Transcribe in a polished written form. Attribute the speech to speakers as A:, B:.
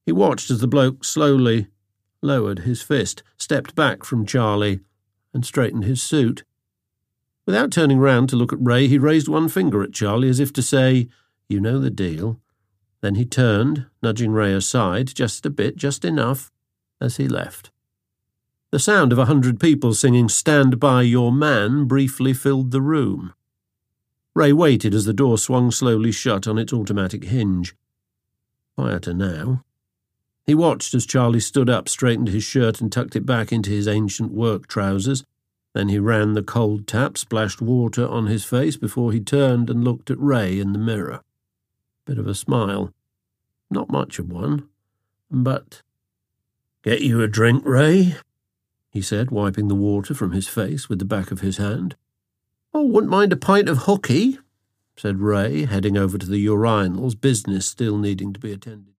A: He watched as the bloke slowly lowered his fist, stepped back from Charlie, and straightened his suit. Without turning round to look at Ray, he raised one finger at Charlie as if to say, "You know the deal." Then he turned, nudging Ray aside, just a bit, just enough, as he left. The sound of 100 people singing "Stand By Your Man" briefly filled the room. Ray waited as the door swung slowly shut on its automatic hinge. Quieter now. He watched as Charlie stood up, straightened his shirt and tucked it back into his ancient work trousers. Then he ran the cold tap, splashed water on his face before he turned and looked at Ray in the mirror. Bit of a smile. Not much of one, but... "Get you a drink, Ray?" he said, wiping the water from his face with the back of his hand. "Oh, wouldn't mind a pint of hooky," said Ray, heading over to the urinals, business still needing to be attended.